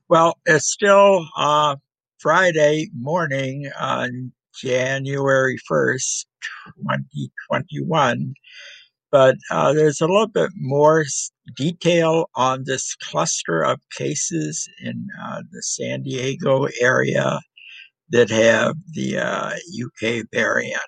Well, it's still Friday morning on January 1st, 2021, but there's a little bit more detail on this cluster of cases in the San Diego area that have the UK variant.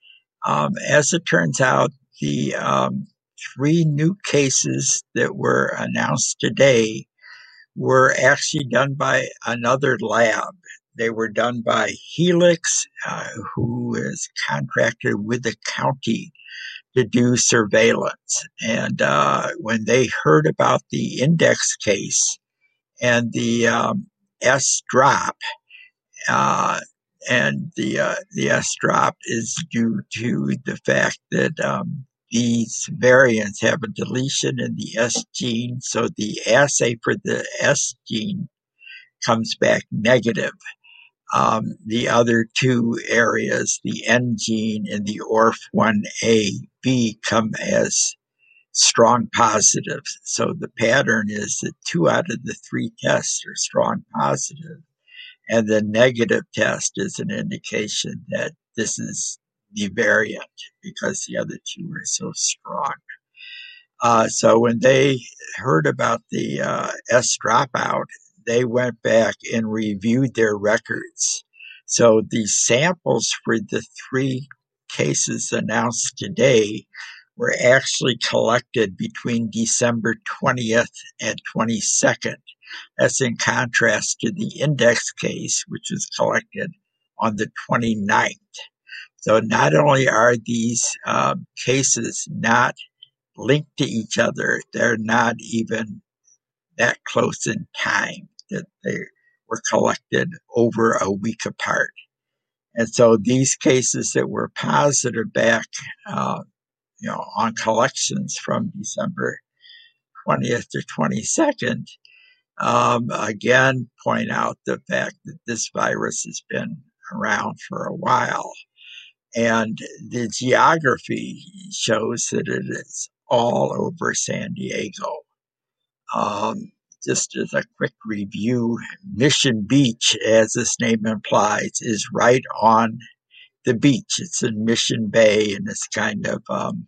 As it turns out, the three new cases that were announced today were actually done by another lab. They were done by Helix, who is contracted with the county to do surveillance. And when they heard about the index case and the S drop, uh, and the S drop is due to the fact that these variants have a deletion in the S gene, so the assay for the S gene comes back negative. The other two areas, the N gene and the ORF1A/B, come as strong positives. So the pattern is that two out of the three tests are strong positive, and the negative test is an indication that this is the variant because the other two are so strong. So when they heard about the S dropout, they went back and reviewed their records. So the samples for the three cases announced today were actually collected between December 20th and 22nd. That's in contrast to the index case, which was collected on the 29th. So not only are these cases not linked to each other, they're not even that close in time that they were collected over a week apart. And so these cases that were positive back, on collections from December 20th to 22nd, again point out the fact that this virus has been around for a while. And the geography shows that it is all over San Diego. Um, just as a quick review, Mission Beach, as this name implies, is right on the beach. It's in Mission Bay, and it's kind of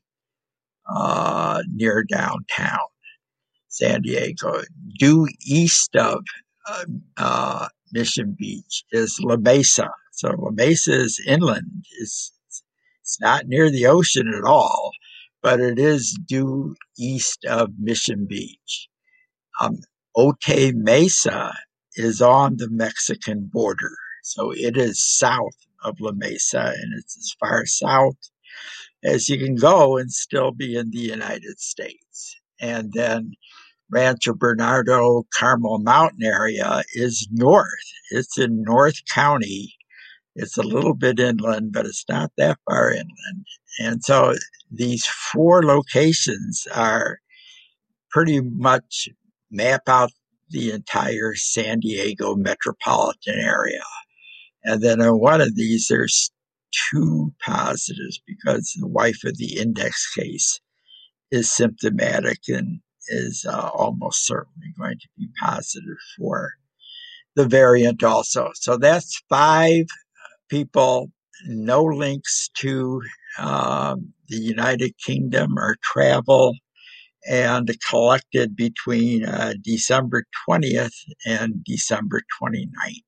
near downtown San Diego. Due east of Mission Beach is La Mesa. So La Mesa is inland. It's not near the ocean at all, but it is due east of Mission Beach. Um, Otay Mesa is on the Mexican border. So it is south of La Mesa, and it's as far south as you can go and still be in the United States. And then Rancho Bernardo, Carmel Mountain area is north. It's in North County. It's a little bit inland, but it's not that far inland. And so these four locations are pretty much map out the entire San Diego metropolitan area. And then on one of these, there's two positives because the wife of the index case is symptomatic and is almost certainly going to be positive for the variant also. So that's five people, no links to the United Kingdom or travel, and collected between December 20th and December 29th.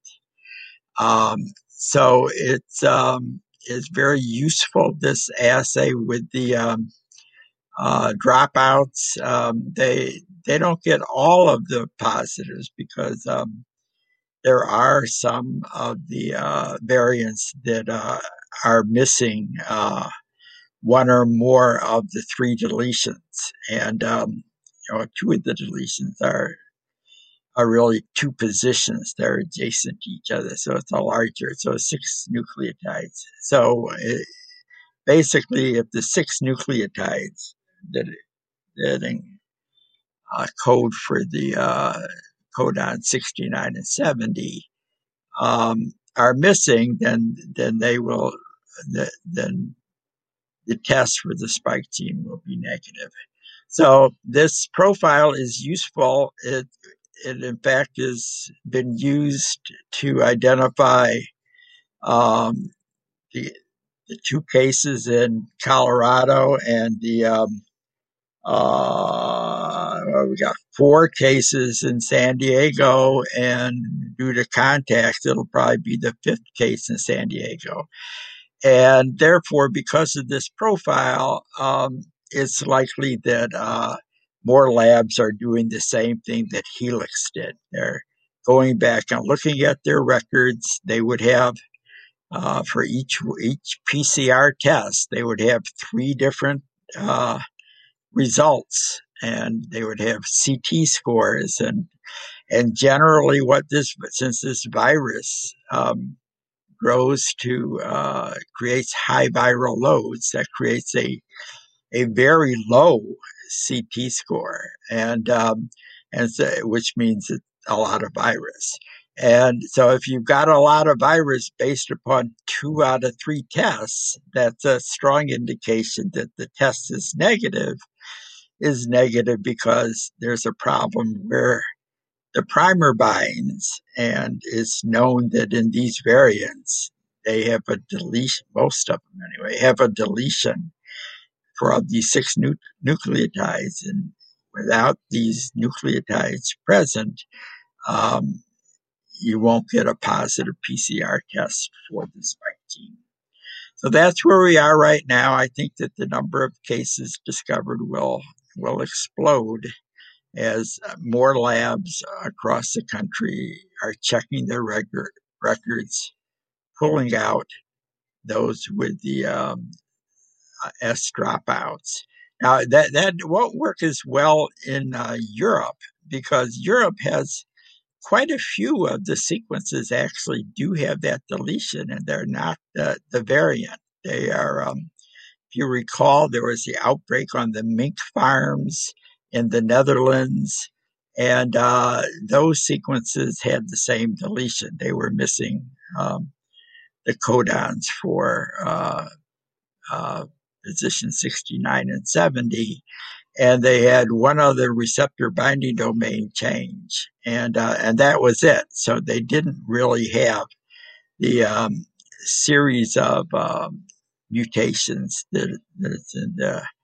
So it's very useful, this assay with the dropouts. They don't get all of the positives because there are some of the variants that are missing one or more of the three deletions, and two of the deletions are really two positions. They're adjacent to each other, so it's a larger. So six nucleotides. So basically, if the six nucleotides that code for the codon 69 and 70 are missing, then they will then the test for the spike gene will be negative. So this profile is useful. it in fact has been used to identify um, the two cases in Colorado and we got four cases in San Diego, and due to contact, it'll probably be the fifth case in San Diego. And therefore, because of this profile, it's likely that more labs are doing the same thing that Helix did. They're going back and looking at their records. They would have for each PCR test, they would have three different uh, results, and they would have CT scores, and generally, what this since this virus grows to creates high viral loads, that creates a very low CT score, and so, which means it's a lot of virus. And so, if you've got a lot of virus based upon 2 out of 3 tests, that's a strong indication that the test is negative because there's a problem where the primer binds, and it's known that in these variants, they have a deletion, most of them anyway, have a deletion for these 6 nucleotides. And without these nucleotides present, um, you won't get a positive PCR test for the spike gene. So that's where we are right now. I think that the number of cases discovered will explode as more labs across the country are checking their records, pulling out those with the S dropouts. Now that won't work as well in Europe, because Europe has quite a few of the sequences actually do have that deletion, and they're not the variant. They are, if you recall, there was the outbreak on the mink farms in the Netherlands, and those sequences had the same deletion. They were missing the codons for position 69 and 70, and they had one other receptor binding domain change, and that was it. So they didn't really have the series of mutations that's in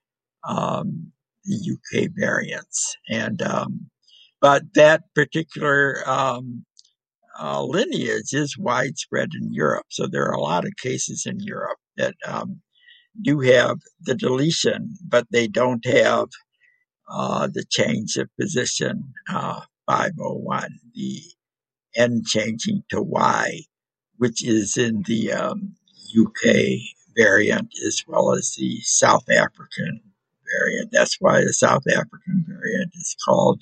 the UK variants, and but that particular lineage is widespread in Europe. So there are a lot of cases in Europe that do have the deletion, but they don't have the change of position 501, the N changing to Y, which is in the UK variant as well as the South African variant. That's why the South African variant is called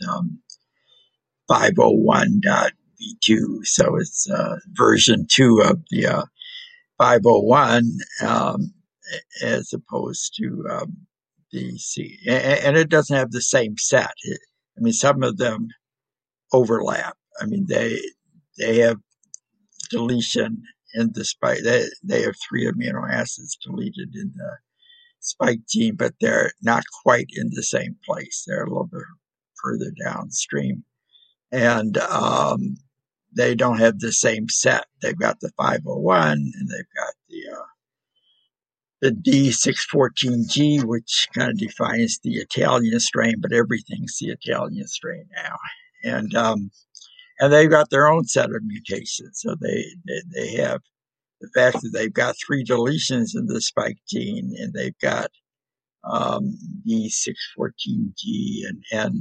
501.v2. So it's version 2 of the 501, as opposed to the C. And it doesn't have the same set. I mean, some of them overlap. I mean, they have deletion in the spike. They have 3 amino acids deleted in the spike gene, but they're not quite in the same place. They're a little bit further downstream, and they don't have the same set. They've got the 501, and they've got the D614G, which kind of defines the Italian strain, but everything's the Italian strain now, and they've got their own set of mutations. So they have the fact that they've got 3 deletions in the spike gene, and they've got D614G and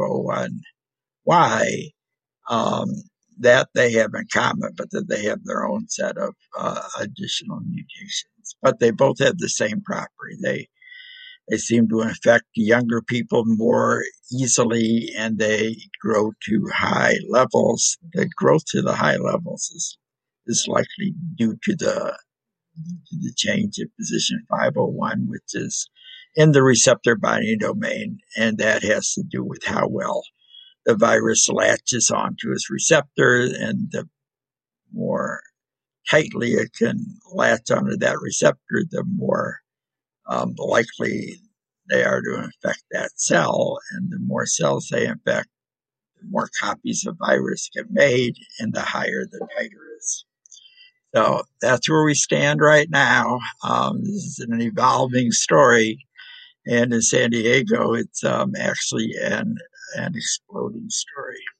N501Y, that they have in common, but that they have their own set of additional mutations. But they both have the same property. They seem to infect younger people more easily, and they grow to high levels. The growth to the high levels is likely due to the change in position 501, which is in the receptor binding domain, and that has to do with how well the virus latches onto its receptor, and the more tightly it can latch onto that receptor, the more likely they are to infect that cell, and the more cells they infect, more copies of virus get made, and the higher the titer is. So that's where we stand right now. This is an evolving story, and in San Diego, it's actually an exploding story.